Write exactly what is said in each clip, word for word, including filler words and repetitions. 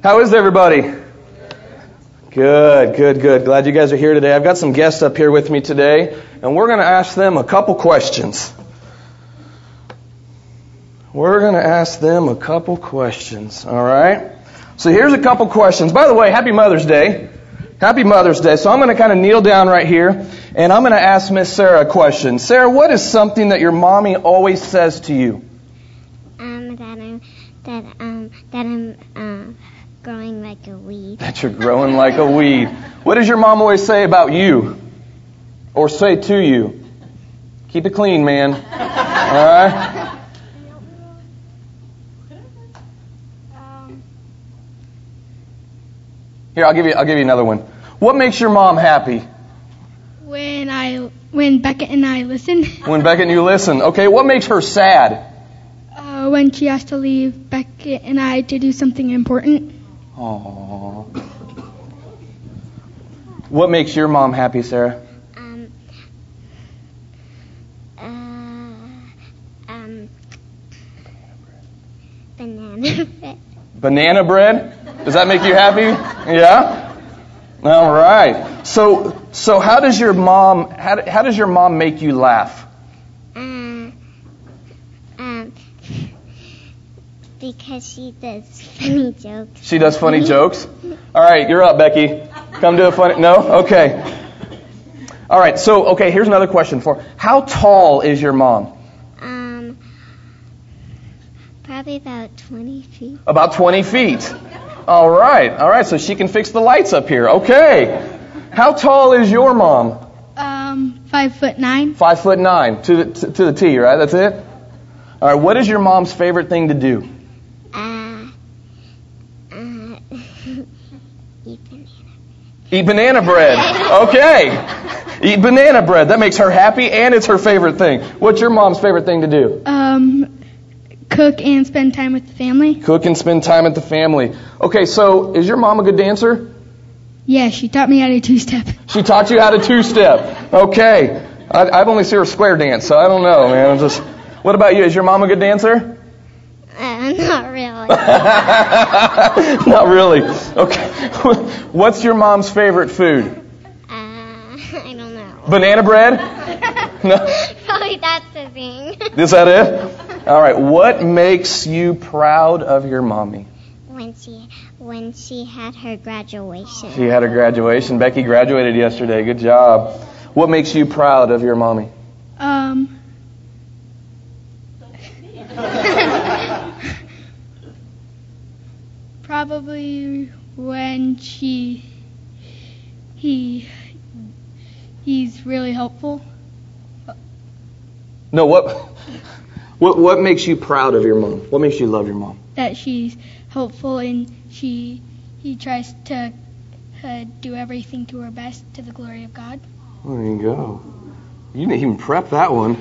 How is everybody? Good, good, good. Glad you guys are here today. I've got some guests up here with me today, and we're going to ask them a couple questions. We're going to ask them a couple questions, all right? So here's a couple questions. By the way, happy Mother's Day. Happy Mother's Day. So I'm going to kind of kneel down right here, and I'm going to ask Miss Sarah a question. Sarah, what is something that your mommy always says to you? Um, that I'm, that, um, that I'm, uh, growing like a weed. That you're growing like a weed. What does your mom always say about you? Or say to you? Keep it clean, man. All right? Um, Here, I'll give you I'll give you another one. What makes your mom happy? When I when Beckett and I listen. When Beckett and you listen. Okay, what makes her sad? Uh, when she has to leave Beckett and I to do something important. Aww. What makes your mom happy, Sarah? um, uh, um, banana bread. Banana bread? Does that make you happy? Yeah? All right. So so how does your mom how, how does your mom make you laugh? Uh, um, because she does funny jokes. She does funny jokes? All right, you're up, Becky. Come do a funny... No? Okay. All right, so, okay, here's another question for her. How tall is your mom? Um, probably about twenty feet. About twenty feet. All right, all right, so she can fix the lights up here. Okay. How tall is your mom? Um, five foot nine. Five foot nine, to the, to, to the T, right? That's it? All right, what is your mom's favorite thing to do? Uh, uh, eat banana. Eat banana bread. Okay. Eat banana bread. That makes her happy, and it's her favorite thing. What's your mom's favorite thing to do? Um, cook and spend time with the family. Cook and spend time with the family. Okay, so is your mom a good dancer? Yeah, she taught me how to two-step. She taught you how to two-step. Okay. I, I've only seen her square dance, so I don't know, man. I'm just. What about you? Is your mom a good dancer? Uh, not really. Not really. Okay. What's your mom's favorite food? Uh, I don't know. Banana bread? No. Probably that's the thing. Is that it? All right. What makes you proud of your mommy? When she when she had her graduation. She had her graduation. Becky graduated yesterday. Good job. What makes you proud of your mommy? Um, probably when she he he's really helpful. No, what what what makes you proud of your mom? What makes you love your mom? That she's helpful and she he tries to uh, do everything to her best to the glory of God. There you go. You didn't even prep that one.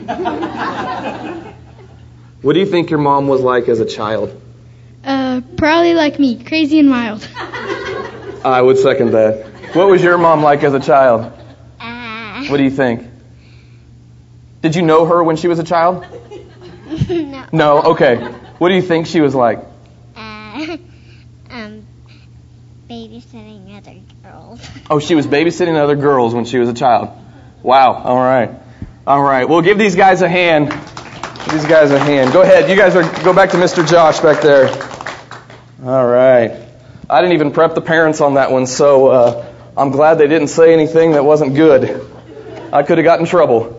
What do you think your mom was like as a child? Uh, probably like me, crazy and wild. I would second that. What was your mom like as a child? Uh, What do you think? Did you know her when she was a child? no. No? Okay. What do you think she was like? Uh, um, babysitting other girls. Oh, she was babysitting other girls when she was a child. Wow. All right. All right. Well, give these guys a hand. Give these guys a hand. Go ahead. You guys are go back to Mister Josh back there. All right. I didn't even prep the parents on that one, so uh, I'm glad they didn't say anything that wasn't good. I could have gotten in trouble.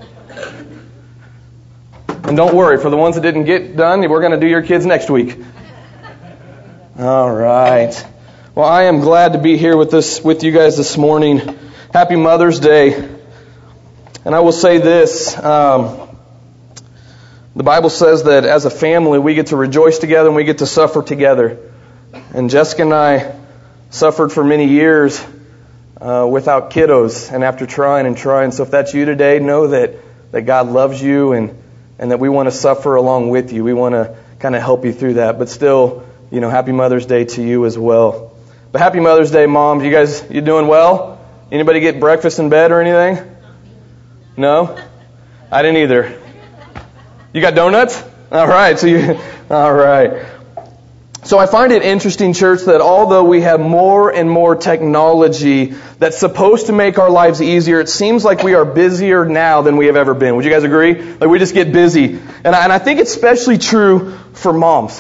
And don't worry, for the ones that didn't get done, we're going to do your kids next week. All right. Well, I am glad to be here with this with you guys this morning. Happy Mother's Day. And I will say this. Um, the Bible says that as a family, we get to rejoice together and we get to suffer together. And Jessica and I suffered for many years uh, without kiddos and after trying and trying. So if that's you today, know that, that God loves you and, and that we want to suffer along with you. We want to kind of help you through that. But still, you know, happy Mother's Day to you as well. But happy Mother's Day, Moms. You guys, you doing well? Anybody get breakfast in bed or anything? No? I didn't either. You got donuts? All right. So you, all right. So I find it interesting, church, that although we have more and more technology that's supposed to make our lives easier, it seems like we are busier now than we have ever been. Would you guys agree? Like we just get busy. And I, and I think it's especially true for moms.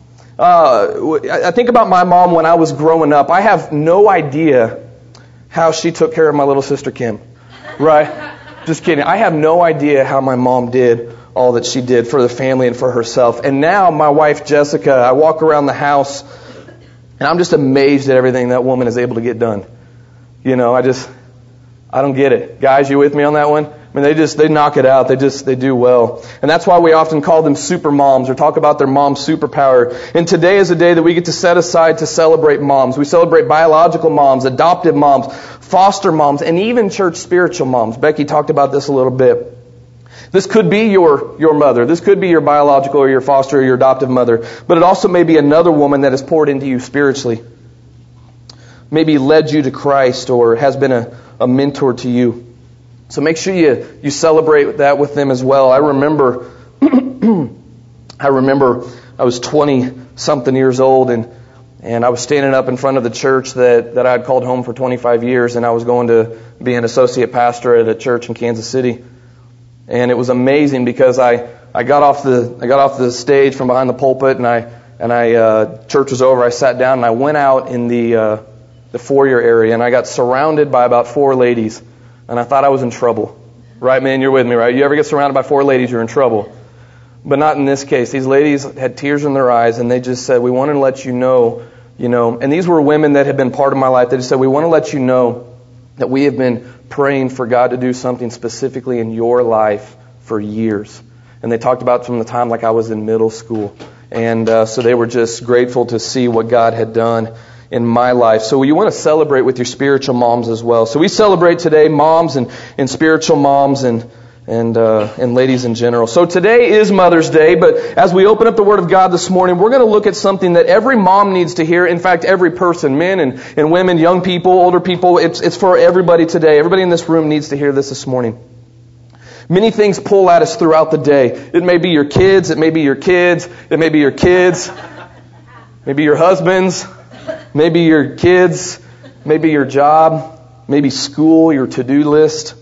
Uh, I think about my mom when I was growing up. I have no idea how she took care of my little sister Kim. Right? Just kidding. I have no idea how my mom did all that she did for the family and for herself. And now my wife Jessica, I walk around the house and I'm just amazed at everything that woman is able to get done. You know, I just, I don't get it. Guys, you with me on that one? I mean, they just, they knock it out. They just, they do well. And that's why we often call them super moms or talk about their mom's superpower. And today is a day that we get to set aside to celebrate moms. We celebrate biological moms, adoptive moms, foster moms, and even church spiritual moms. Becky talked about this a little bit. This could be your, your mother. This could be your biological or your foster or your adoptive mother. But it also may be another woman that has poured into you spiritually. Maybe led you to Christ or has been a, a mentor to you. So make sure you, you celebrate that with them as well. I remember, I remember I was twenty something years old and, and I was standing up in front of the church that, that I had called home for twenty-five years, and I was going to be an associate pastor at a church in Kansas City. And it was amazing because I, I got off the I got off the stage from behind the pulpit and I and I uh, church was over. I sat down and I went out in the uh, the foyer area and I got surrounded by about four ladies, and I thought I was in trouble. Right, man? You're with me, right? You ever get surrounded by four ladies, you're in trouble. But not in this case. These ladies had tears in their eyes and they just said, "We want to let you know, you know." And these were women that had been part of my life. They just said, "We want to let you know that we have been praying for God to do something specifically in your life for years." And they talked about from the time like I was in middle school. And uh, so they were just grateful to see what God had done in my life. So you want to celebrate with your spiritual moms as well. So we celebrate today moms and, and spiritual moms and and uh, and ladies in general. So today is Mother's Day, but as we open up the Word of God this morning, we're going to look at something that every mom needs to hear. In fact, every person, men and, and women, young people, older people, it's it's for everybody today. Everybody in this room needs to hear this this morning. Many things pull at us throughout the day. It may be your kids, it may be your kids, it may be your kids, maybe your husbands, maybe your kids, maybe your job, maybe school, your to-do list.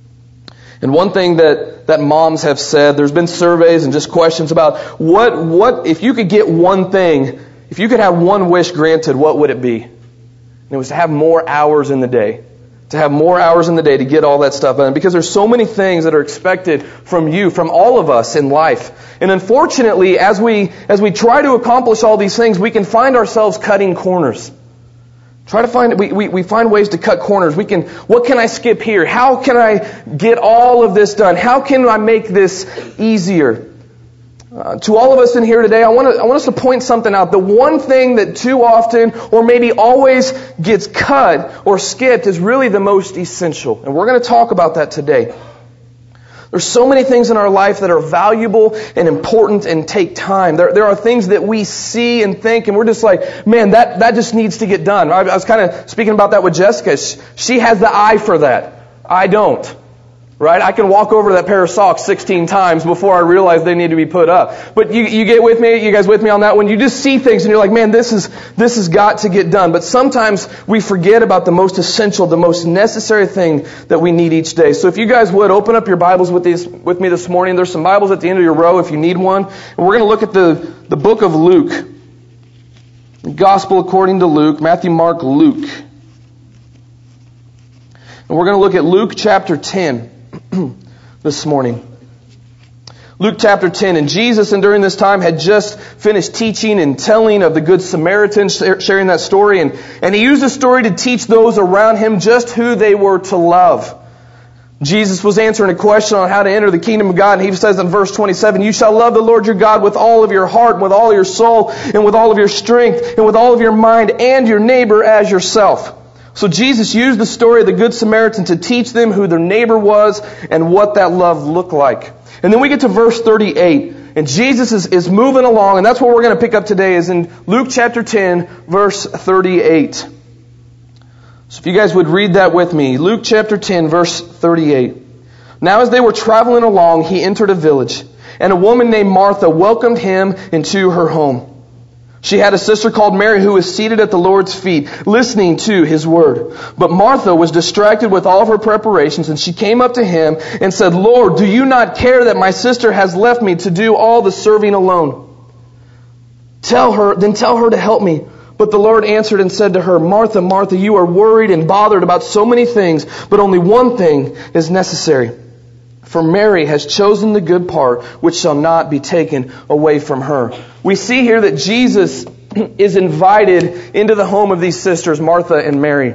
And one thing that, that moms have said, there's been surveys and just questions about what, what, if you could get one thing, if you could have one wish granted, what would it be? And it was to have more hours in the day. To have more hours in the day to get all that stuff done. Because there's so many things that are expected from you, from all of us in life. And unfortunately, as we, as we try to accomplish all these things, we can find ourselves cutting corners. Try to find, we, we, we find ways to cut corners. We can, what can I skip here? How can I get all of this done? How can I make this easier? Uh, to all of us in here today, I want to, I want us to point something out. The one thing that too often, or maybe always gets cut or skipped is really the most essential. And we're going to talk about that today. There's so many things in our life that are valuable and important and take time. There, there are things that we see and think, and we're just like, man, that, that just needs to get done. I, I was kind of speaking about that with Jessica. She, she has the eye for that. I don't. Right? I can walk over that pair of socks sixteen times before I realize they need to be put up. But you, you get with me? You guys with me on that one? You just see things and you're like, man, this is, this has got to get done. But sometimes we forget about the most essential, the most necessary thing that we need each day. So if you guys would, open up your Bibles with these, with me this morning. There's some Bibles at the end of your row if you need one. And we're going to look at the, the book of Luke. The Gospel according to Luke. Matthew, Mark, Luke. And we're going to look at Luke chapter ten. This morning. Luke chapter ten. And Jesus, and during this time, had just finished teaching and telling of the Good Samaritan, sharing that story. And, and he used the story to teach those around him just who they were to love. Jesus was answering a question on how to enter the kingdom of God. And he says in verse twenty-seven, "You shall love the Lord your God with all of your heart, with all your soul, and with all of your strength, and with all of your mind, and your neighbor as yourself." So Jesus used the story of the Good Samaritan to teach them who their neighbor was and what that love looked like. And then we get to verse thirty-eight. And Jesus is, is moving along, and that's what we're going to pick up today is in Luke chapter ten, verse thirty-eight. So if you guys would read that with me. Luke chapter ten, verse thirty-eight. "Now as they were traveling along, he entered a village, and a woman named Martha welcomed him into her home. She had a sister called Mary who was seated at the Lord's feet, listening to His word. But Martha was distracted with all of her preparations, and she came up to Him and said, Lord, do you not care that my sister has left me to do all the serving alone? Tell her, then tell her to help me. But the Lord answered and said to her, Martha, Martha, you are worried and bothered about so many things, but only one thing is necessary. For Mary has chosen the good part, which shall not be taken away from her. We see here that Jesus is invited into the home of these sisters, Martha and Mary.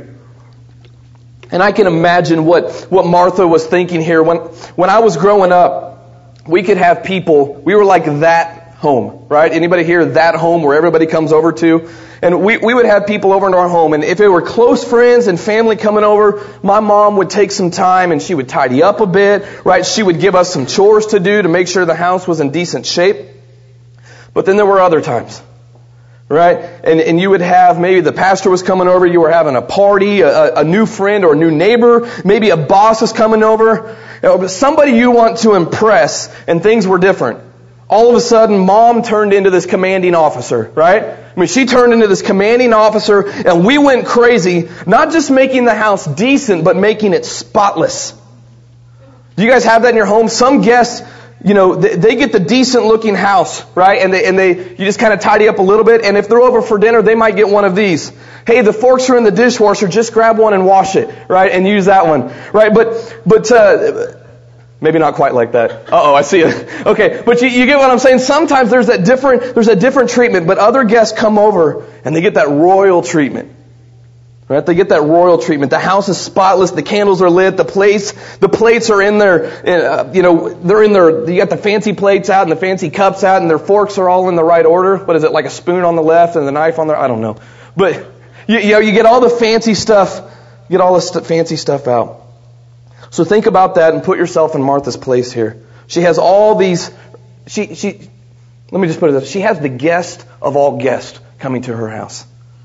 And I can imagine what, what Martha was thinking here. When, when I was growing up, we could have people, we were like that home, right? Anybody here, that home where everybody comes over to? And we, we would have people over into our home, and if it were close friends and family coming over, my mom would take some time and she would tidy up a bit, right? She would give us some chores to do to make sure the house was in decent shape. But then there were other times, right? And, and you would have, maybe the pastor was coming over, you were having a party, a, a new friend or a new neighbor, maybe a boss is coming over, you know, somebody you want to impress, and things were different. All of a sudden, mom turned into this commanding officer, right? I mean, she turned into this commanding officer, and we went crazy, not just making the house decent, but making it spotless. Do you guys have that in your home? Some guests, you know, they, they get the decent looking house, right? And they, and they, you just kind of tidy up a little bit, and if they're over for dinner, they might get one of these. Hey, the forks are in the dishwasher, just grab one and wash it, right? And use that one, right? But, but, uh, maybe not quite like that. Uh-oh, I see it. Okay, but you, you get what I'm saying? Sometimes there's that different, there's a different treatment, but other guests come over and they get that royal treatment. Right? They get that royal treatment. The house is spotless, the candles are lit, the plates, the plates are in their, uh, you know, they're in their, you got the fancy plates out and the fancy cups out and their forks are all in the right order. What is it, like a spoon on the left and the knife on the, I don't know. But, you, you know, you get all the fancy stuff, you get all the st- fancy stuff out. So think about that and put yourself in Martha's place here. She has all these, she, she, let me just put it this, she has the guest of all guests coming to her house.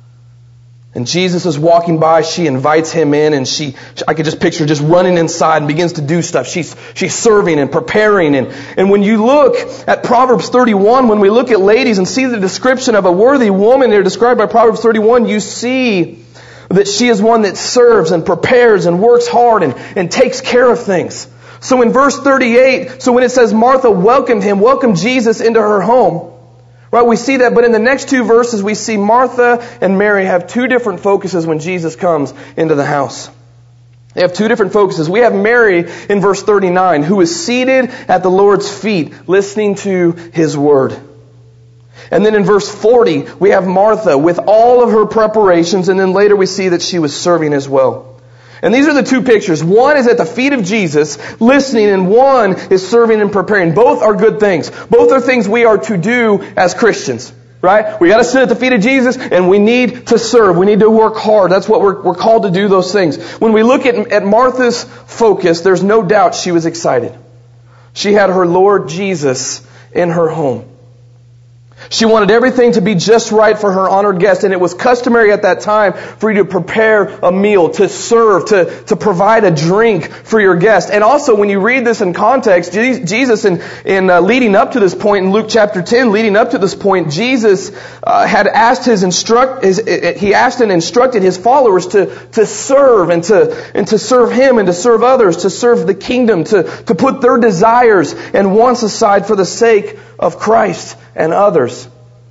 And Jesus is walking by, she invites Him in, and she, I could just picture just running inside and begins to do stuff. She's, she's serving and preparing. And, and when you look at Proverbs thirty-one, when we look at ladies and see the description of a worthy woman there described by Proverbs thirty-one, you see that she is one that serves and prepares and works hard and, and takes care of things. So in verse thirty-eight, so when it says Martha welcomed Him, welcomed Jesus into her home, right, we see that. But in the next two verses, we see Martha and Mary have two different focuses when Jesus comes into the house. They have two different focuses. We have Mary in verse thirty-nine, who is seated at the Lord's feet, listening to His word. And then in verse forty, we have Martha with all of her preparations, and then later we see that she was serving as well. And these are the two pictures. One is at the feet of Jesus, listening, and one is serving and preparing. Both are good things. Both are things we are to do as Christians, right? We got to sit at the feet of Jesus, and we need to serve. We need to work hard. That's what we're, we're called to do, those things. When we look at, at Martha's focus, there's no doubt she was excited. She had her Lord Jesus in her home. She wanted everything to be just right for her honored guest, and it was customary at that time for you to prepare a meal, to serve, to, to provide a drink for your guest. And also, when you read this in context, Jesus, in, in uh, leading up to this point in Luke chapter ten, leading up to this point, Jesus uh, had asked his instruct, his, he asked and instructed his followers to, to serve and to, and to serve Him and to serve others, to serve the kingdom, to, to put their desires and wants aside for the sake of Christ and others.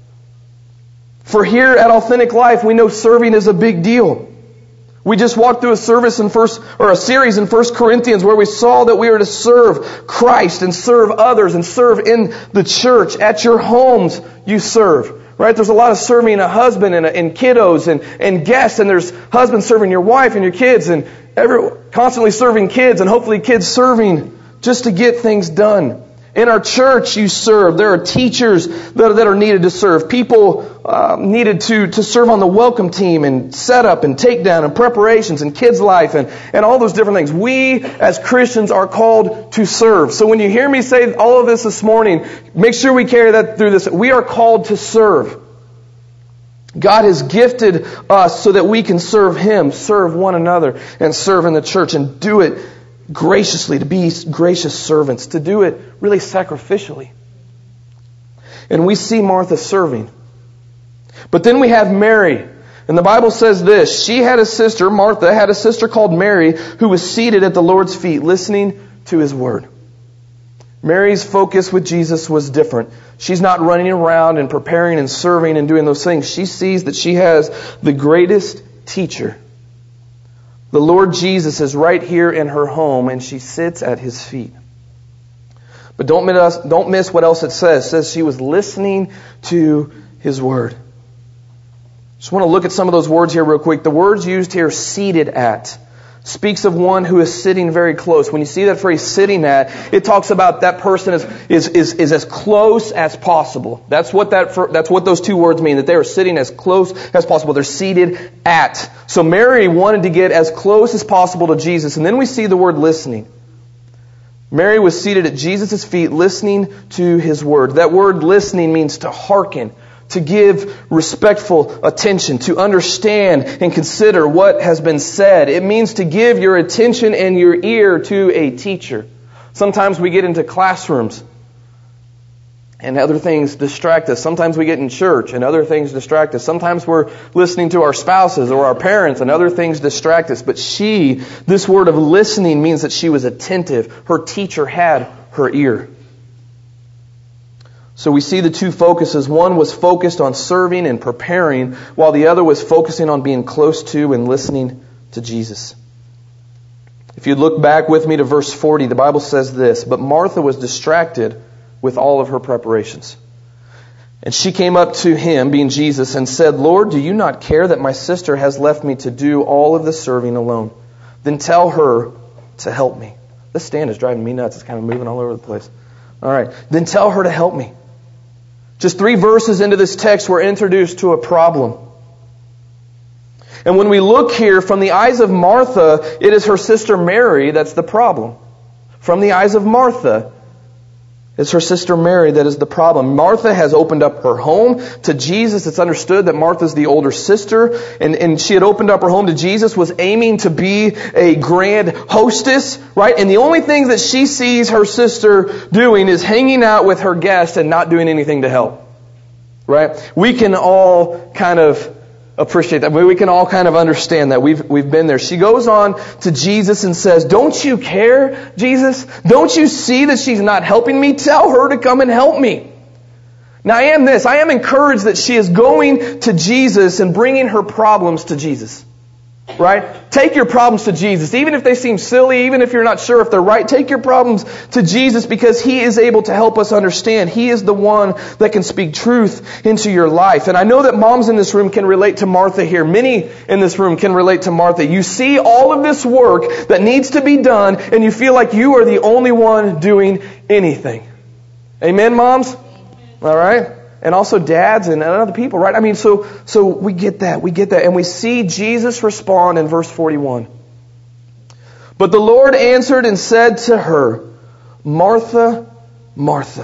For here at Authentic Life, we know serving is a big deal. We just walked through a service in first, or a series in First Corinthians where we saw that we are to serve Christ and serve others and serve in the church. At your homes, you serve. Right? There's a lot of serving a husband and, and kiddos and, and guests, and there's husbands serving your wife and your kids, and every, constantly serving kids, and hopefully kids serving just to get things done. In our church, you serve. There are teachers that, that are needed to serve. People uh, needed to, to serve on the welcome team and setup and takedown and preparations and kids' life and, and all those different things. We, as Christians, are called to serve. So when you hear me say all of this this morning, make sure we carry that through this. We are called to serve. God has gifted us so that we can serve Him, serve one another, and serve in the church, and do it graciously, to be gracious servants, to do it really sacrificially. And we see Martha serving. But then we have Mary. And the Bible says this, she had a sister, Martha, had a sister called Mary, who was seated at the Lord's feet, listening to His Word. Mary's focus with Jesus was different. She's not running around and preparing and serving and doing those things. She sees that she has the greatest teacher. The Lord Jesus is right here in her home, and she sits at His feet. But don't miss, don't miss what else it says. It says she was listening to His Word. Just want to look at some of those words here real quick. The words used here, seated at, speaks of one who is sitting very close. When you see that phrase, sitting at, it talks about that person is is is, is as close as possible. That's what that that's what those two words mean, that they are sitting as close as possible. They're seated at. So Mary wanted to get as close as possible to Jesus. And then we see the word listening. Mary was seated at Jesus' feet listening to His Word. That word listening means to hearken, to give respectful attention, to understand and consider what has been said. It means to give your attention and your ear to a teacher. Sometimes we get into classrooms and other things distract us. Sometimes we get in church and other things distract us. Sometimes we're listening to our spouses or our parents and other things distract us. But she, this word of listening means that she was attentive. Her teacher had her ear. So we see the two focuses. One was focused on serving and preparing, while the other was focusing on being close to and listening to Jesus. If you look back with me to verse forty, the Bible says this, "But Martha was distracted with all of her preparations. And she came up to Him," being Jesus, "and said, 'Lord, do you not care that my sister has left me to do all of the serving alone? Then tell her to help me.'" This stand is driving me nuts. It's kind of moving all over the place. All right. "Then tell her to help me." Just three verses into this text, we're introduced to a problem. And when we look here from the eyes of Martha, it is her sister Mary that's the problem. From the eyes of Martha, it's her sister Mary that is the problem. Martha has opened up her home to Jesus. It's understood that Martha's the older sister, and, and she had opened up her home to Jesus, was aiming to be a grand hostess, right? And the only thing that she sees her sister doing is hanging out with her guests and not doing anything to help, right? We can all kind of appreciate that. We can all kind of understand that. We've we've been there. She goes on to Jesus and says, "Don't you care, Jesus? Don't you see that she's not helping me? Tell her to come and help me." Now I am this. I am encouraged that she is going to Jesus and bringing her problems to Jesus. Right? Take your problems to Jesus. Even if they seem silly, even if you're not sure if they're right, take your problems to Jesus because He is able to help us understand. He is the one that can speak truth into your life. And I know that moms in this room can relate to Martha here. Many in this room can relate to Martha. You see all of this work that needs to be done and you feel like you are the only one doing anything. Amen, moms? All right? And also dads and other people, right? I mean, so so we get that. We get that. And we see Jesus respond in verse forty-one. "But the Lord answered and said to her, 'Martha, Martha,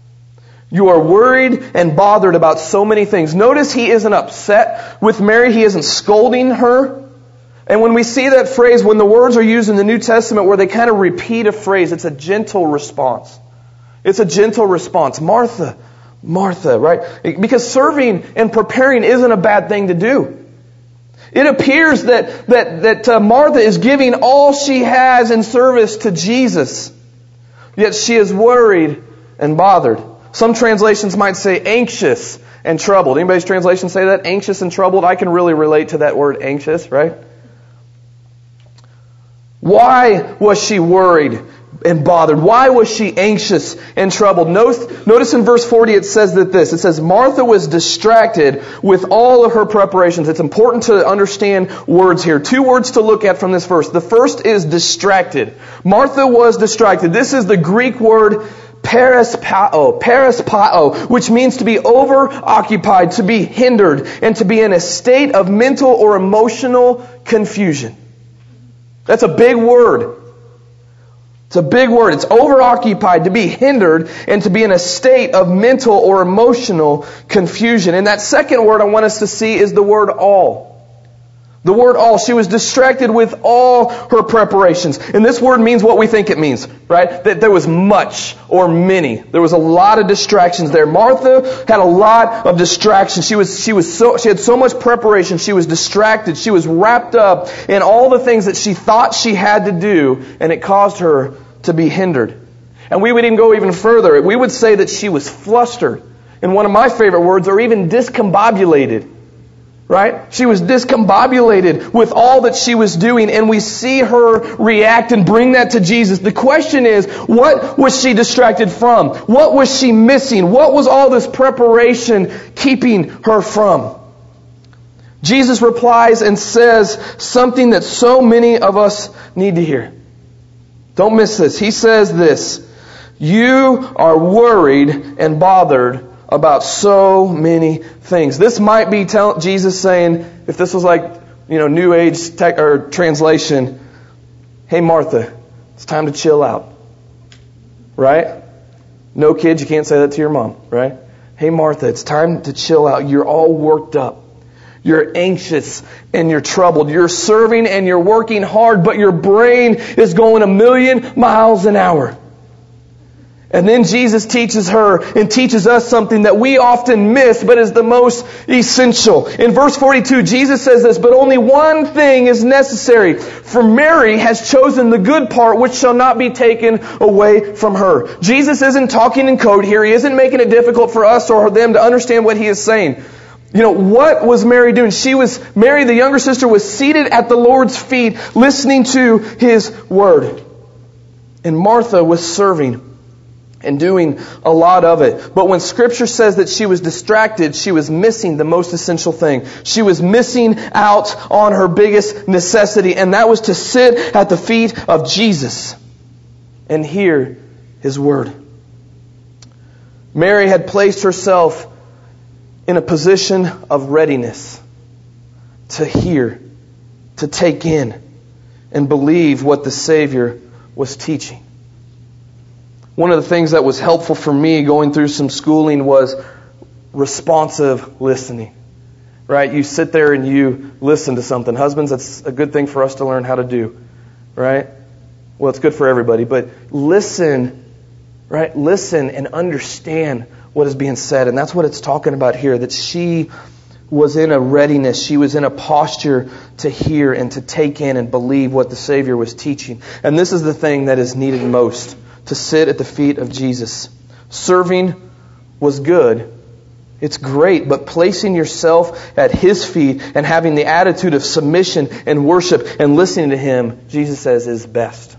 you are worried and bothered about so many things.'" Notice He isn't upset with Mary. He isn't scolding her. And when we see that phrase, when the words are used in the New Testament where they kind of repeat a phrase, it's a gentle response. It's a gentle response. "Martha, Martha," right? Because serving and preparing isn't a bad thing to do. It appears that that that uh, Martha is giving all she has in service to Jesus. Yet she is worried and bothered. Some translations might say anxious and troubled. Anybody's translation say that? Anxious and troubled? I can really relate to that word anxious, right? Why was she worried and bothered? Why was she anxious and troubled? Notice, notice in verse forty it says that this. It says, "Martha was distracted with all of her preparations." It's important to understand words here. Two words to look at from this verse. The first is distracted. Martha was distracted. This is the Greek word perispao, perispao, which means to be over-occupied, to be hindered, and to be in a state of mental or emotional confusion. That's a big word. It's a big word. It's over-occupied, to be hindered, and to be in a state of mental or emotional confusion. And that second word I want us to see is the word all. The word all. She was distracted with all her preparations. And this word means what we think it means, right? That there was much or many. There was a lot of distractions there. Martha had a lot of distractions. She was, she was so, she had so much preparation. She was distracted. She was wrapped up in all the things that she thought she had to do, and it caused her to be hindered. And we would even go even further. We would say that she was flustered. And one of my favorite words, or even discombobulated. Right? She was discombobulated with all that she was doing, and we see her react and bring that to Jesus. The question is, what was she distracted from? What was she missing? What was all this preparation keeping her from? Jesus replies and says something that so many of us need to hear. Don't miss this. He says this: you are worried and bothered about so many things. This might be tell, Jesus saying, if this was like, you know, New Age tech, or translation, hey Martha, it's time to chill out. Right? No kids, you can't say that to your mom, right? Hey Martha, it's time to chill out. You're all worked up. You're anxious and you're troubled. You're serving and you're working hard, but your brain is going a million miles an hour. And then Jesus teaches her and teaches us something that we often miss, but is the most essential. In verse forty-two, Jesus says this: but only one thing is necessary. For Mary has chosen the good part, which shall not be taken away from her. Jesus isn't talking in code here. He isn't making it difficult for us or them to understand what He is saying. You know, what was Mary doing? She was, Mary, the younger sister, was seated at the Lord's feet, listening to His Word. And Martha was serving and doing a lot of it. But when Scripture says that she was distracted, she was missing the most essential thing. She was missing out on her biggest necessity, and that was to sit at the feet of Jesus and hear His Word. Mary had placed herself in a position of readiness to hear, to take in, and believe what the Savior was teaching. One of the things that was helpful for me going through some schooling was responsive listening. Right? You sit there and you listen to something. Husbands, that's a good thing for us to learn how to do. Right? Well, it's good for everybody. But listen, right? Listen and understand what is being said. And that's what it's talking about here. That she was in a readiness. She was in a posture to hear and to take in and believe what the Savior was teaching. And this is the thing that is needed most. To sit at the feet of Jesus. Serving was good. It's great, but placing yourself at His feet and having the attitude of submission and worship and listening to Him, Jesus says, is best.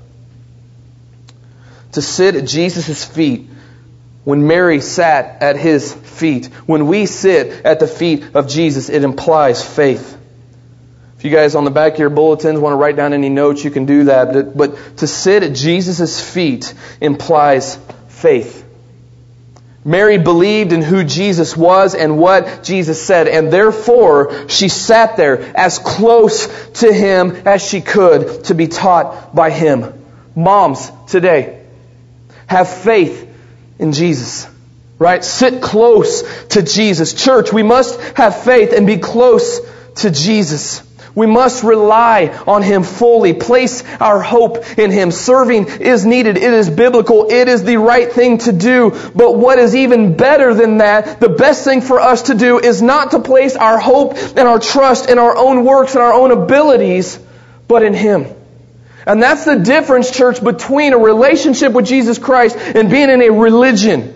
To sit at Jesus' feet, when Mary sat at His feet, when we sit at the feet of Jesus, it implies faith. If you guys on the back of your bulletins want to write down any notes, you can do that. But to sit at Jesus' feet implies faith. Mary believed in who Jesus was and what Jesus said, and therefore she sat there as close to Him as she could to be taught by Him. Moms, today, have faith in Jesus. Right? Sit close to Jesus. Church, we must have faith and be close to Jesus. We must rely on Him fully, place our hope in Him. Serving is needed. It is biblical. It is the right thing to do. But what is even better than that, the best thing for us to do is not to place our hope and our trust in our own works and our own abilities, but in Him. And that's the difference, church, between a relationship with Jesus Christ and being in a religion.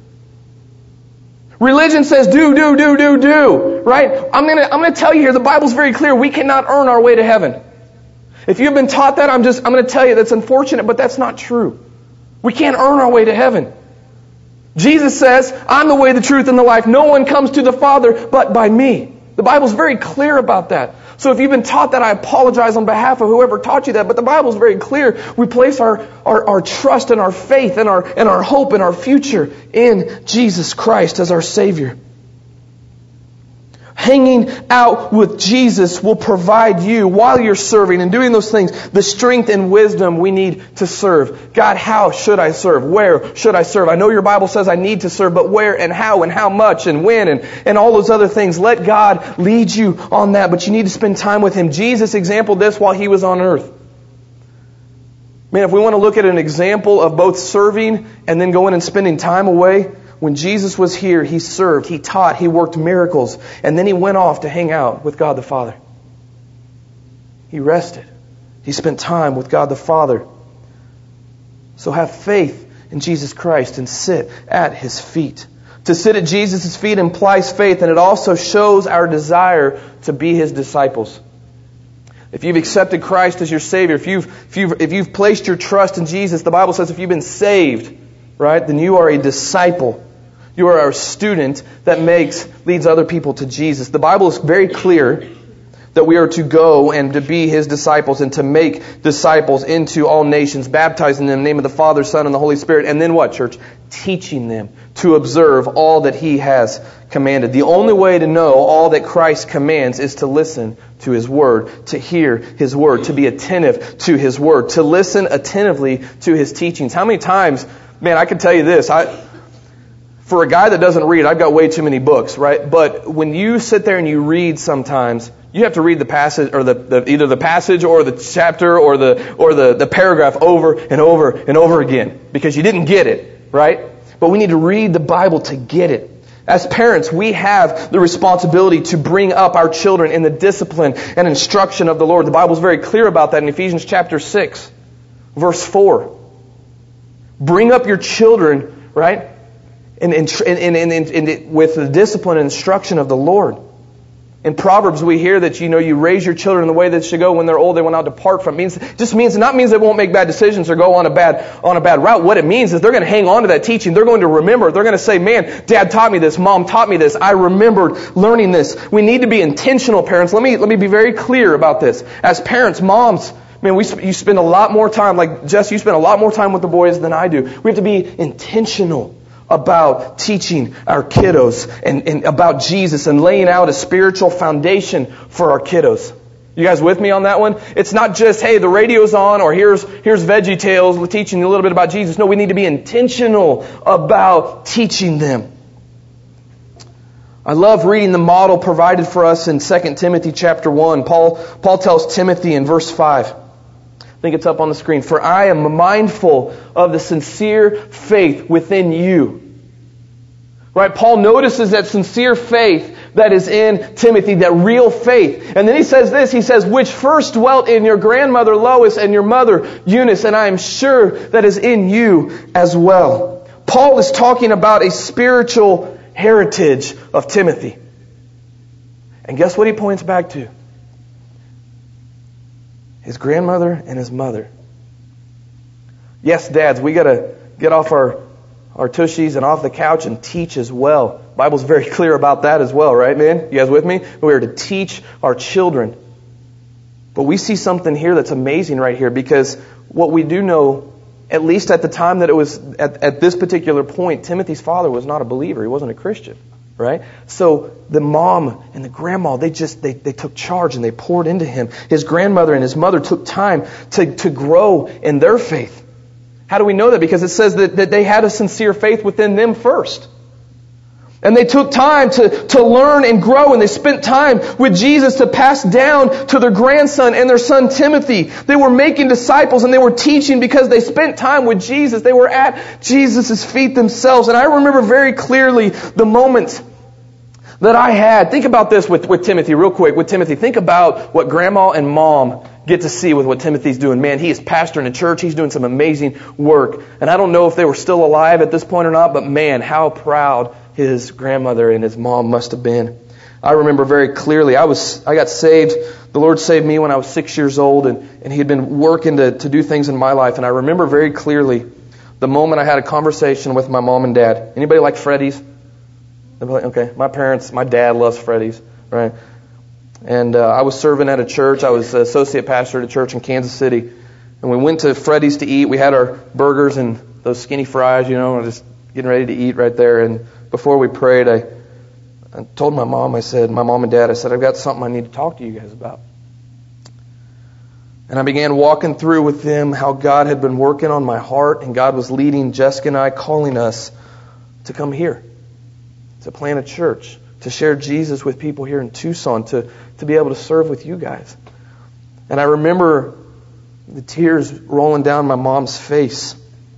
Religion says do, do, do, do, do. Right? I'm gonna, I'm gonna tell you here, the Bible's very clear. We cannot earn our way to heaven. If you've been taught that, I'm just, I'm gonna tell you that's unfortunate, but that's not true. We can't earn our way to heaven. Jesus says, I'm the way, the truth, and the life. No one comes to the Father but by me. The Bible's very clear about that. So if you've been taught that, I apologize on behalf of whoever taught you that. But the Bible's very clear. We place our, our, our trust and our faith and our, and our hope and our future in Jesus Christ as our Savior. Hanging out with Jesus will provide you, while you're serving and doing those things, the strength and wisdom we need to serve. God, how should I serve? Where should I serve? I know your Bible says I need to serve, but where and how and how much and when and, and all those other things. Let God lead you on that, but you need to spend time with Him. Jesus exampled this while He was on earth. Man, if we want to look at an example of both serving and then going and spending time away, when Jesus was here, He served, He taught, He worked miracles, and then He went off to hang out with God the Father. He rested. He spent time with God the Father. So have faith in Jesus Christ and sit at His feet. To sit at Jesus' feet implies faith, and it also shows our desire to be His disciples. If you've accepted Christ as your Savior, if you've, if you've, if you've placed your trust in Jesus, the Bible says if you've been saved, right, then you are a disciple. You are a student that makes, leads other people to Jesus. The Bible is very clear that we are to go and to be His disciples and to make disciples into all nations, baptizing them in the name of the Father, Son, and the Holy Spirit. And then what, church? Teaching them to observe all that He has commanded. The only way to know all that Christ commands is to listen to His Word, to hear His Word, to be attentive to His Word, to listen attentively to His teachings. How many times, man, I can tell you this, I... For a guy that doesn't read, I've got way too many books, right? But when you sit there and you read sometimes, you have to read the passage or the, the either the passage or the chapter or the or the, the paragraph over and over and over again because you didn't get it, right? But we need to read the Bible to get it. As parents, we have the responsibility to bring up our children in the discipline and instruction of the Lord. The Bible is very clear about that in Ephesians chapter six, verse four. Bring up your children, right? And, and, and, and, and, and with the discipline and instruction of the Lord. In Proverbs, we hear that, you know, you raise your children in the way they should go. When they're old, they will not depart from it. Means, just means, not means they won't make bad decisions or go on a bad, on a bad route. What it means is they're going to hang on to that teaching. They're going to remember. They're going to say, man, Dad taught me this. Mom taught me this. I remembered learning this. We need to be intentional, parents. Let me, let me be very clear about this. As parents, moms, man, we, you spend a lot more time, like Jess, you spend a lot more time with the boys than I do. We have to be intentional about teaching our kiddos and, and about Jesus and laying out a spiritual foundation for our kiddos. You guys with me on that one? It's not just, hey, the radio's on or here's here's Veggie Tales teaching you a little bit about Jesus. No, we need to be intentional about teaching them. I love reading the model provided for us in Second Timothy chapter one. Paul, Paul tells Timothy in verse five. I think it's up on the screen. For I am mindful of the sincere faith within you. Right? Paul notices that sincere faith that is in Timothy, that real faith. And then he says this, he says, which first dwelt in your grandmother Lois and your mother Eunice, and I am sure that is in you as well. Paul is talking about a spiritual heritage of Timothy. And guess what he points back to? His grandmother and his mother. Yes, dads, we got to get off our, our tushies and off the couch and teach as well. The Bible's very clear about that as well, right, man? You guys with me? We are to teach our children. But we see something here that's amazing right here, because what we do know, at least at the time that it was, at, at this particular point, Timothy's father was not a believer. He wasn't a Christian. Right? So the mom and the grandma, they just, they, they took charge and they poured into him. His grandmother and his mother took time to, to grow in their faith. How do we know that? Because it says that, that they had a sincere faith within them first. And they took time to, to learn and grow, and they spent time with Jesus to pass down to their grandson and their son Timothy. They were making disciples and they were teaching because they spent time with Jesus. They were at Jesus' feet themselves. And I remember very clearly the moments that I had. Think about this with, with Timothy real quick. With Timothy, think about what grandma and mom get to see with what Timothy's doing. Man, he is pastoring a church. He's doing some amazing work. And I don't know if they were still alive at this point or not, but man, how proud his grandmother and his mom must have been. I remember very clearly, I was I got saved. The Lord saved me when I was six years old, and, and He had been working to, to do things in my life. And I remember very clearly the moment I had a conversation with my mom and dad. Anybody like Freddy's? Okay, my parents, my dad loves Freddy's, right? And uh, I was serving at a church. I was associate pastor at a church in Kansas City. And we went to Freddy's to eat. We had our burgers and those skinny fries, you know, just getting ready to eat right there. And before we prayed, I I told my mom, I said, my mom and dad, I said, I've got something I need to talk to you guys about. And I began walking through with them how God had been working on my heart, and God was leading Jessica and I, calling us to come here, to plant a church, to share Jesus with people here in Tucson, to, to be able to serve with you guys. And I remember the tears rolling down my mom's face.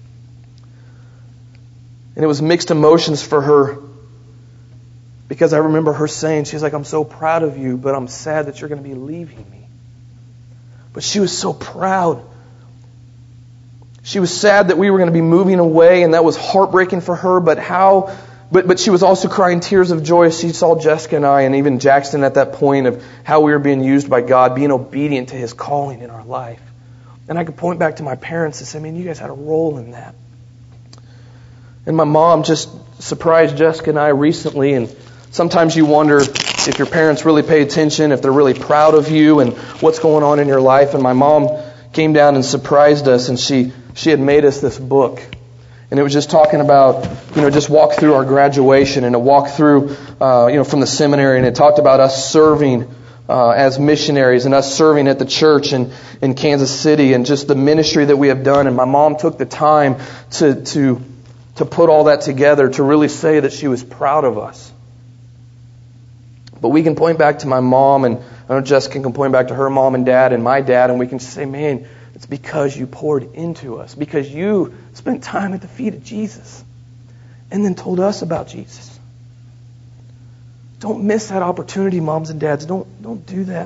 And it was mixed emotions for her, because I remember her saying, she's like, I'm so proud of you, but I'm sad that you're going to be leaving me. But she was so proud. She was sad that we were going to be moving away, and that was heartbreaking for her. But how? But but she was also crying tears of joy as she saw Jessica and I, and even Jackson at that point, of how we were being used by God, being obedient to His calling in our life. And I could point back to my parents and say, man, you guys had a role in that. And my mom just surprised Jessica and I recently, and sometimes you wonder if your parents really pay attention, if they're really proud of you and what's going on in your life. And my mom came down and surprised us, and she, she had made us this book. And it was just talking about, you know, just walk through our graduation, and it walked through, uh, you know, from the seminary, and it talked about us serving uh, as missionaries and us serving at the church in, in Kansas City, and just the ministry that we have done. And my mom took the time to, to, to put all that together, to really say that she was proud of us. But we can point back to my mom, and I know Jessica can point back to her mom and dad and my dad, and we can say, man, it's because you poured into us, because you spent time at the feet of Jesus and then told us about Jesus. Don't miss that opportunity, moms and dads. Don't, don't do that.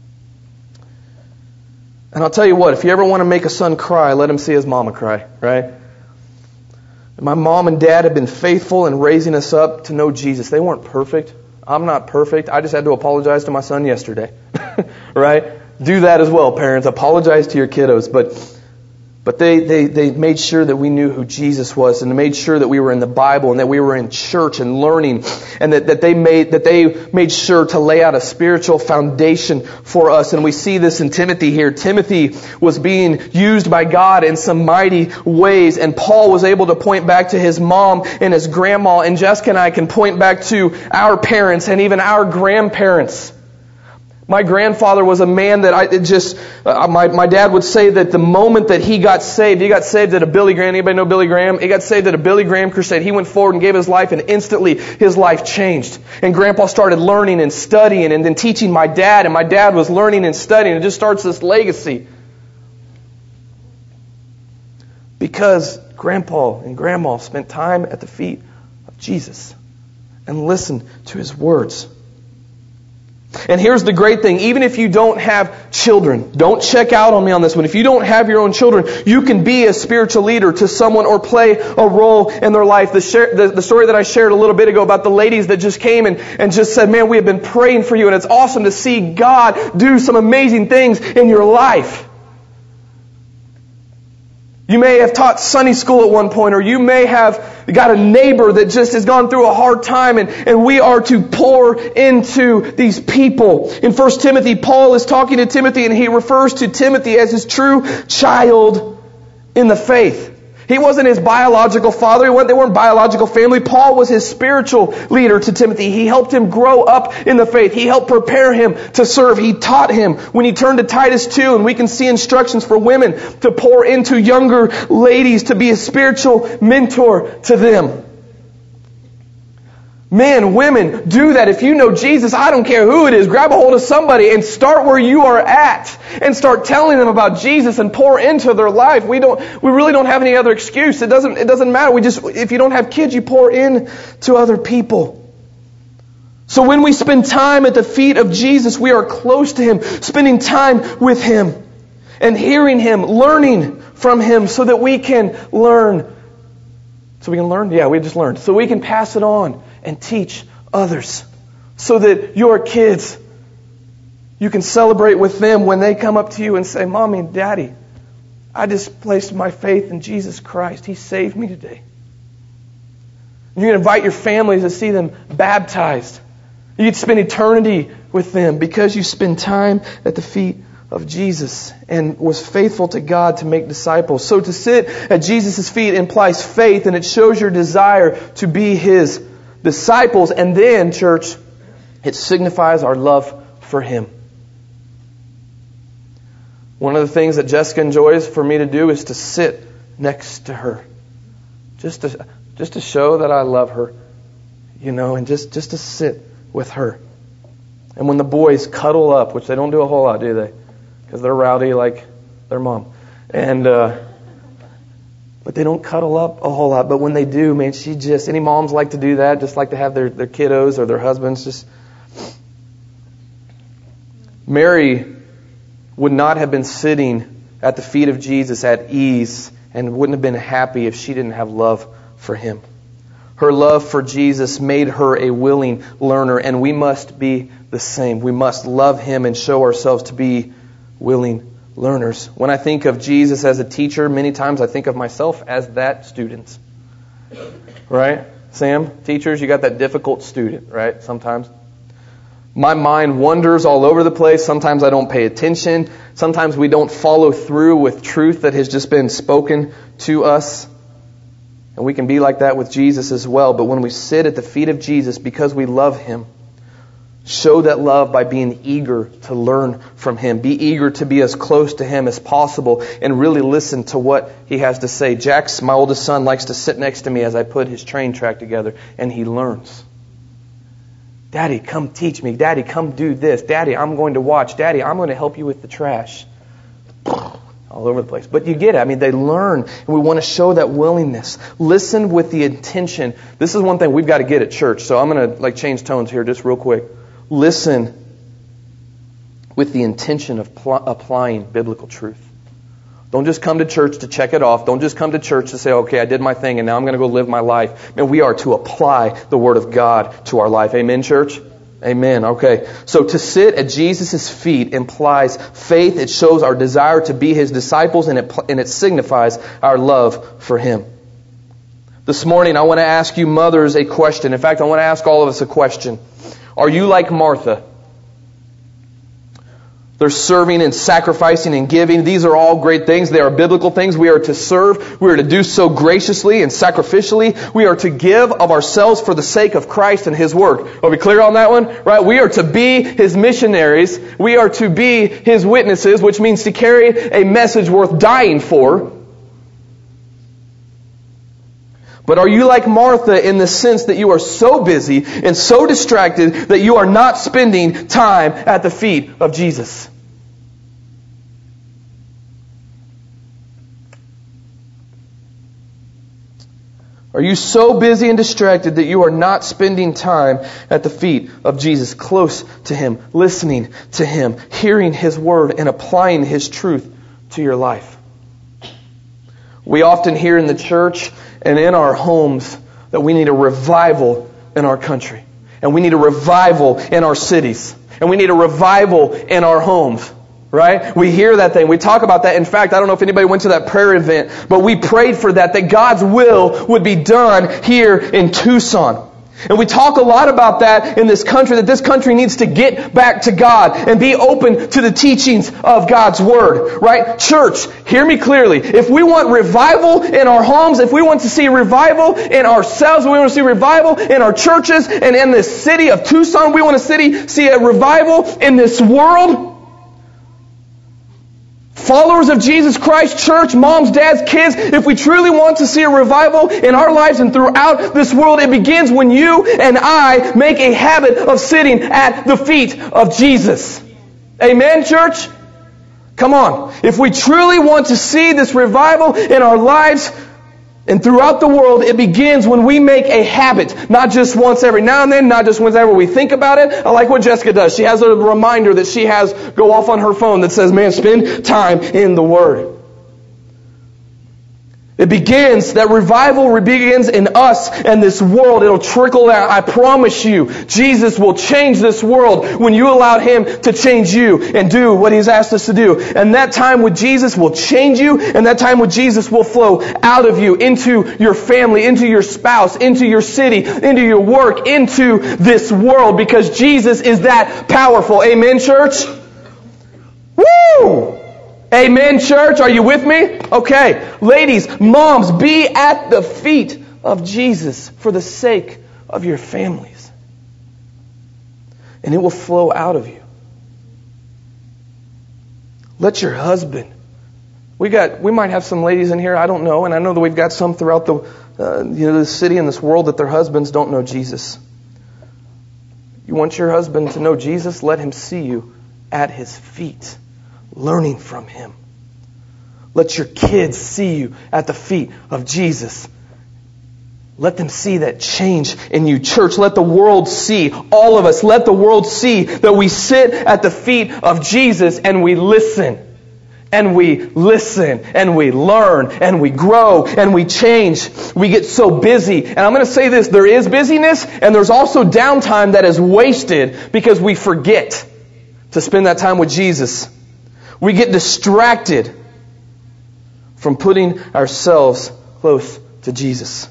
And I'll tell you what, if you ever want to make a son cry, let him see his mama cry, right? And my mom and dad have been faithful in raising us up to know Jesus. They weren't perfect. I'm not perfect. I just had to apologize to my son yesterday. Right? Do that as well, parents. Apologize to your kiddos. But but they, they, they made sure that we knew who Jesus was, and they made sure that we were in the Bible, and that we were in church and learning, and that, that they made that they made sure to lay out a spiritual foundation for us. And we see this in Timothy here. Timothy was being used by God in some mighty ways, and Paul was able to point back to his mom and his grandma, and Jessica and I can point back to our parents and even our grandparents. My grandfather was a man that I it just, uh, my, my dad would say that the moment that he got saved, he got saved at a Billy Graham. Anybody know Billy Graham? He got saved at a Billy Graham crusade. He went forward and gave his life, and instantly his life changed. And Grandpa started learning and studying and then teaching my dad, and my dad was learning and studying. It just starts this legacy. Because Grandpa and Grandma spent time at the feet of Jesus and listened to His words. And here's the great thing. Even if you don't have children, don't check out on me on this one. If you don't have your own children, you can be a spiritual leader to someone or play a role in their life. The, share, the, the story that I shared a little bit ago about the ladies that just came and, and just said, man, we have been praying for you, and it's awesome to see God do some amazing things in your life. You may have taught Sunday school at one point, or you may have got a neighbor that just has gone through a hard time, and, and we are to pour into these people. In First Timothy, Paul is talking to Timothy, and he refers to Timothy as his true child in the faith. He wasn't his biological father. He wasn't, they weren't biological family. Paul was his spiritual leader to Timothy. He helped him grow up in the faith. He helped prepare him to serve. He taught him. When he turned to Titus two, and we can see instructions for women to pour into younger ladies, to be a spiritual mentor to them. Men, women, do that. If you know Jesus, I don't care who it is, grab a hold of somebody and start where you are at and start telling them about Jesus and pour into their life. We don't, we really don't have any other excuse. It doesn't, it doesn't matter. We just, if you don't have kids, you pour in to other people. So when we spend time at the feet of Jesus, we are close to Him, spending time with Him and hearing Him, learning from Him so that we can learn. So we can learn? Yeah, we just learned. So we can pass it on and teach others, so that your kids, you can celebrate with them when they come up to you and say, Mommy and Daddy, I just placed my faith in Jesus Christ. He saved me today. You can invite your families to see them baptized. You can spend eternity with them because you spend time at the feet of Jesus and was faithful to God to make disciples. So to sit at Jesus' feet implies faith, and it shows your desire to be His disciples. And then, church, It signifies our love for Him. One of the things that Jessica enjoys for me to do is to sit next to her. Just to, just to show that I love her, you know, and just, just to sit with her. And when the boys cuddle up, which they don't do a whole lot, do they? Because they're rowdy like their mom. And, uh, but they don't cuddle up a whole lot. But when they do, man, she just, any moms like to do that, just like to have their, their kiddos or their husbands just. Mary would not have been sitting at the feet of Jesus at ease and wouldn't have been happy if she didn't have love for Him. Her love for Jesus made her a willing learner, and we must be the same. We must love Him and show ourselves to be willing learners. When I think of Jesus as a teacher, many times I think of myself as that student. Right? Sam, teachers, you got that difficult student, right? Sometimes. My mind wanders all over the place. Sometimes I don't pay attention. Sometimes we don't follow through with truth that has just been spoken to us. And we can be like that with Jesus as well. But when we sit at the feet of Jesus because we love Him, show that love by being eager to learn from Him. Be eager to be as close to Him as possible and really listen to what He has to say. Jax, my oldest son, likes to sit next to me as I put his train track together, and he learns. Daddy, come teach me. Daddy, come do this. Daddy, I'm going to watch. Daddy, I'm going to help you with the trash. All over the place. But you get it. I mean, they learn, and we want to show that willingness. Listen with the intention. This is one thing we've got to get at church, so I'm going to like change tones here just real quick. Listen with the intention of pl- applying biblical truth. Don't just come to church to check it off. Don't just come to church to say, okay, I did my thing and now I'm going to go live my life. And we are to apply the Word of God to our life. Amen, church? Amen. Okay. So to sit at Jesus' feet implies faith. It shows our desire to be His disciples, and it, and it signifies our love for Him. This morning, I want to ask you mothers a question. In fact, I want to ask all of us a question. Are you like Martha? They're serving and sacrificing and giving. These are all great things. They are biblical things. We are to serve. We are to do so graciously and sacrificially. We are to give of ourselves for the sake of Christ and His work. Are we clear on that one? Right? We are to be His missionaries. We are to be His witnesses, which means to carry a message worth dying for. But are you like Martha in the sense that you are so busy and so distracted that you are not spending time at the feet of Jesus? Are you so busy and distracted that you are not spending time at the feet of Jesus, close to Him, listening to Him, hearing His Word, and applying His truth to your life? We often hear in the church and in our homes that we need a revival in our country. And we need a revival in our cities. And we need a revival in our homes. Right? We hear that thing. We talk about that. In fact, I don't know if anybody went to that prayer event, but we prayed for that, that God's will would be done here in Tucson. And we talk a lot about that in this country, that this country needs to get back to God and be open to the teachings of God's Word. Right? Church, hear me clearly. If we want revival in our homes, if we want to see revival in ourselves, we want to see revival in our churches and in this city of Tucson, we want to city, see a revival in this world. Followers of Jesus Christ, church, moms, dads, kids, if we truly want to see a revival in our lives and throughout this world, it begins when you and I make a habit of sitting at the feet of Jesus. Amen, church? Come on. If we truly want to see this revival in our lives and throughout the world, it begins when we make a habit, not just once every now and then, not just whenever we think about it. I like what Jessica does. She has a reminder that she has go off on her phone that says, man, spend time in the Word. It begins, that revival begins in us and this world. It'll trickle out. I promise you, Jesus will change this world when you allow Him to change you and do what He's asked us to do. And that time with Jesus will change you, and that time with Jesus will flow out of you into your family, into your spouse, into your city, into your work, into this world, because Jesus is that powerful. Amen, church? Woo! Amen, church. Are you with me? Okay. Ladies, moms, be at the feet of Jesus for the sake of your families. and it will flow out of you. Let your husband. We got. We might have some ladies in here, I don't know, and I know that we've got some throughout the, uh, you know, the city and this world that their husbands don't know Jesus. You want your husband to know Jesus? Let him see you at his feet, learning from him. Let your kids see you at the feet of Jesus. Let them see that change in you. Church, let the world see, all of us, let the world see that we sit at the feet of Jesus and we listen. And we listen, and we learn, and we grow, and we change. We get so busy. And I'm going to say this, there is busyness, and there's also downtime that is wasted because we forget to spend that time with Jesus. We get distracted from putting ourselves close to Jesus.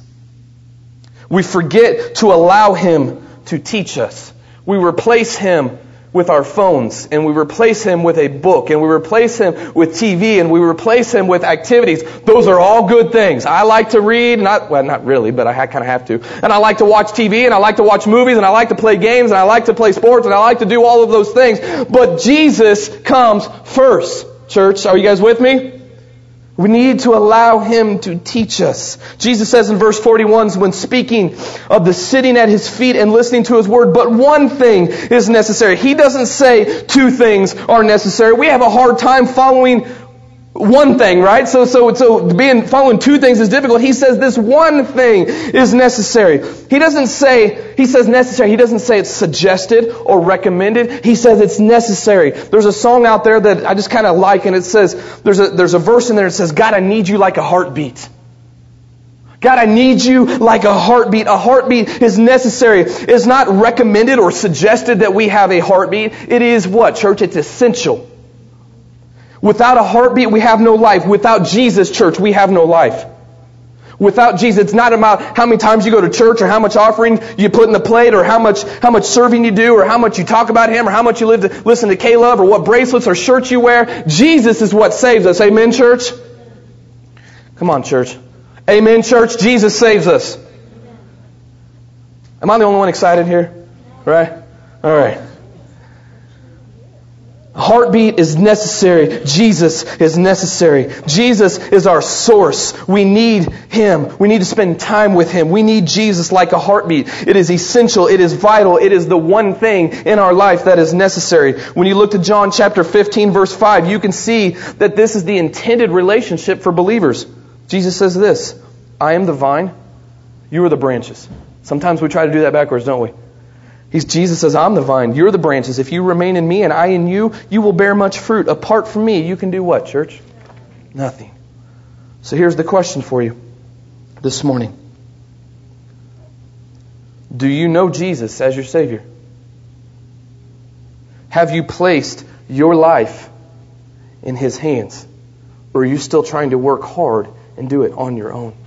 We forget to allow Him to teach us. We replace Him with our phones, and we replace Him with a book, and we replace Him with T V, and we replace Him with activities. Those are all good things. I like to read, not well, not really, but I kind of have to. And I like to watch T V, and I like to watch movies, and I like to play games, and I like to play sports, and I like to do all of those things. But Jesus comes first. Church, are you guys with me? We need to allow Him to teach us. Jesus says in verse forty-one, when speaking of the sitting at His feet and listening to His word, but one thing is necessary. He doesn't say two things are necessary. We have a hard time following one thing, right? So, so, so being following two things is difficult. He says this one thing is necessary. He doesn't say, he says necessary. He doesn't say it's suggested or recommended. He says it's necessary. There's a song out there that I just kind of like, and it says, there's a, there's a verse in there that says, God, I need you like a heartbeat. God, I need you like a heartbeat. A heartbeat is necessary. It's not recommended or suggested that we have a heartbeat. It is what, church? It's essential. Without a heartbeat, we have no life. Without Jesus, church, we have no life. Without Jesus, it's not about how many times you go to church or how much offering you put in the plate or how much how much serving you do or how much you talk about Him or how much you live to listen to K-Love or what bracelets or shirts you wear. Jesus is what saves us. Amen, church? Come on, church. Amen, church. Jesus saves us. Am I the only one excited here? Right? All right. Heartbeat is necessary. Jesus is necessary. Jesus is our source. We need Him. We need to spend time with Him. We need Jesus like a heartbeat. It is essential. It is vital. It is the one thing in our life that is necessary. When you look to John chapter fifteen verse five, you can see that this is the intended relationship for believers. Jesus says this, I am the vine, you are the branches. Sometimes we try to do that backwards, don't we? He's, Jesus says, I'm the vine, you're the branches. If you remain in me and I in you, you will bear much fruit. Apart from me, you can do what, church? Nothing. So here's the question for you this morning. Do you know Jesus as your Savior? Have you placed your life in His hands? Or are you still trying to work hard and do it on your own?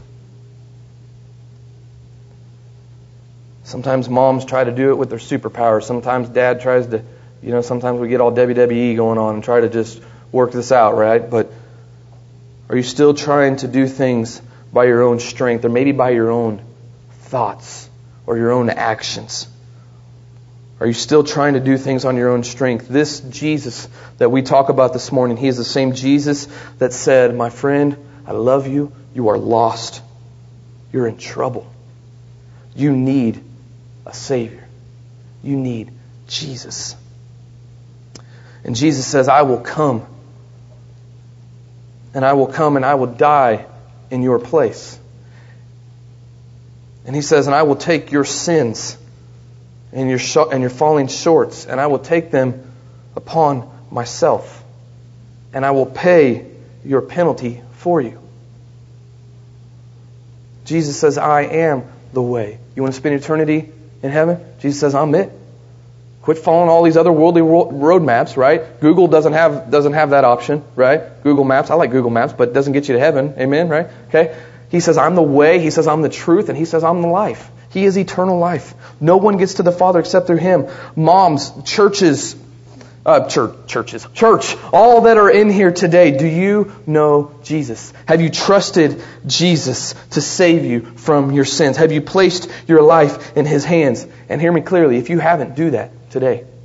Sometimes moms try to do it with their superpowers. Sometimes dad tries to, you know, sometimes we get all W W E going on and try to just work this out, right? But are you still trying to do things by your own strength or maybe by your own thoughts or your own actions? Are you still trying to do things on your own strength? This Jesus that we talk about this morning, He is the same Jesus that said, my friend, I love you. You are lost. You're in trouble. You need a Savior. You need Jesus. And Jesus says, I will come. And I will come and I will die in your place. And He says, and I will take your sins and your sh- and your falling shorts, and I will take them upon myself. And I will pay your penalty for you. Jesus says, I am the way. You want to spend eternity in heaven? Jesus says, I'm it. Quit following all these other worldly road maps, right? Google doesn't have doesn't have that option, right? Google Maps. I like Google Maps, but it doesn't get you to heaven. Amen, right? Okay? He says, I'm the way. He says, I'm the truth. And He says, I'm the life. He is eternal life. No one gets to the Father except through Him. Moms, churches, uh, church, churches, church, all that are in here today, do you know Jesus? Have you trusted Jesus to save you from your sins? Have you placed your life in His hands? And hear me clearly, if you haven't, do that today.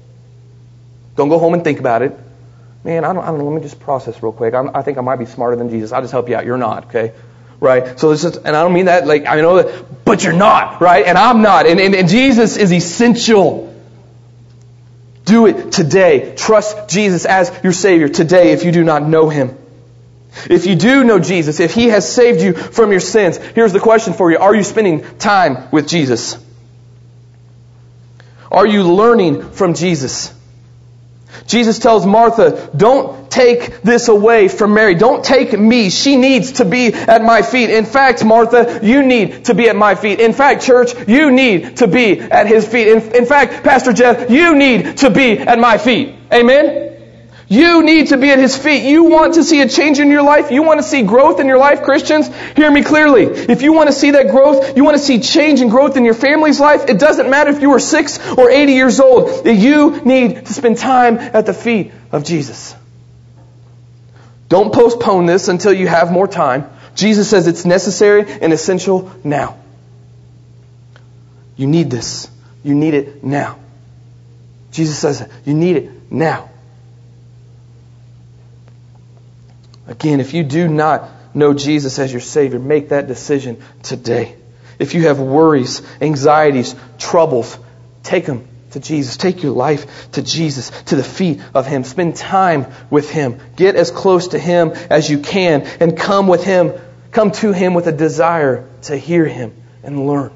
Don't go home and think about it. Man, I don't, I don't know. Let me just process real quick. I'm, I think I might be smarter than Jesus. I'll just help you out. You're not, okay? Right? So it's just, and I don't mean that like, I know that, but you're not, right? And I'm not. And, and, and Jesus is essential. Do it today. Trust Jesus as your Savior today if you do not know Him. If you do know Jesus, if He has saved you from your sins, here's the question for you. Are you spending time with Jesus? Are you learning from Jesus? Jesus tells Martha, don't take this away from Mary. Don't take me. She needs to be at my feet. In fact, Martha, you need to be at my feet. In fact, church, you need to be at His feet. In, in fact, Pastor Jeff, you need to be at my feet. Amen? You need to be at His feet. You want to see a change in your life? You want to see growth in your life, Christians? Hear me clearly. If you want to see that growth, you want to see change and growth in your family's life, it doesn't matter if you are six or eighty years old. You need to spend time at the feet of Jesus. Don't postpone this until you have more time. Jesus says it's necessary and essential now. You need this. You need it now. Jesus says you need it now. Again, if you do not know Jesus as your Savior, make that decision today. If you have worries, anxieties, troubles, take them to Jesus. Take your life to Jesus, to the feet of Him. Spend time with Him. Get as close to Him as you can and come with Him. Come to Him with a desire to hear Him and learn.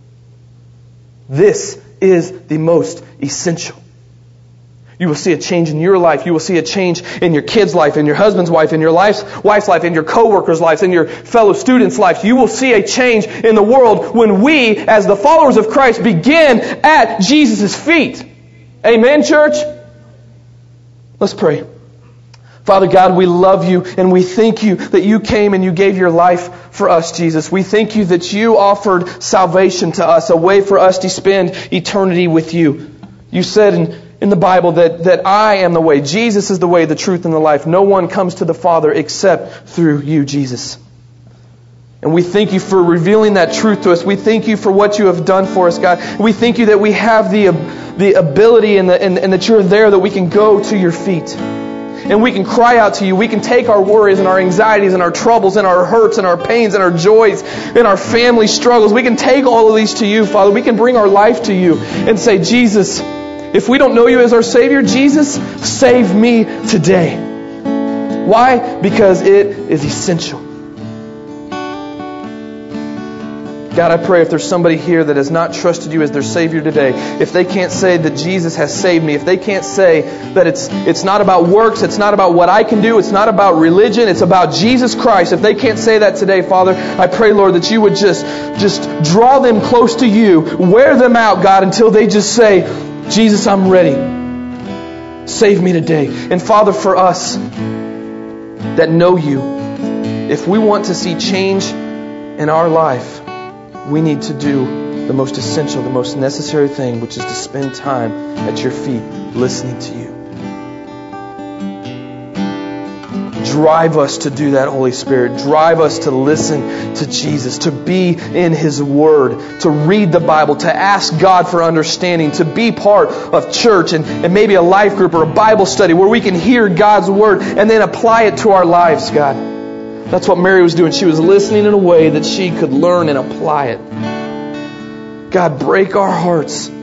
This is the most essential. You will see a change in your life. You will see a change in your kid's life, in your husband's wife, in your life's, wife's life, in your co-workers' lives, in your fellow students' lives. You will see a change in the world when we, as the followers of Christ, begin at Jesus' feet. Amen, church? Let's pray. Father God, we love You and we thank You that You came and You gave Your life for us, Jesus. We thank You that You offered salvation to us, a way for us to spend eternity with You. You said in In the Bible that, that I am the way. Jesus is the way, the truth, and the life. No one comes to the Father except through You, Jesus. And we thank You for revealing that truth to us. We thank You for what You have done for us, God. We thank You that we have the, the ability and, the, and, and that You're there, that we can go to Your feet. And we can cry out to You. We can take our worries and our anxieties and our troubles and our hurts and our pains and our joys and our family struggles. We can take all of these to You, Father. We can bring our life to You and say, Jesus, if we don't know You as our Savior, Jesus, save me today. Why? Because it is essential. God, I pray if there's somebody here that has not trusted You as their Savior today, if they can't say that Jesus has saved me, if they can't say that it's it's not about works, it's not about what I can do, it's not about religion, it's about Jesus Christ, if they can't say that today, Father, I pray, Lord, that You would just, just draw them close to You, wear them out, God, until they just say, Jesus, I'm ready. Save me today. And Father, for us that know You, if we want to see change in our life, we need to do the most essential, the most necessary thing, which is to spend time at Your feet listening to You. Drive us to do that, Holy Spirit. Drive us to listen to Jesus, to be in His Word, to read the Bible, to ask God for understanding, to be part of church and, and maybe a life group or a Bible study where we can hear God's Word and then apply it to our lives, God. That's what Mary was doing. She was listening in a way that she could learn and apply it. God, break our hearts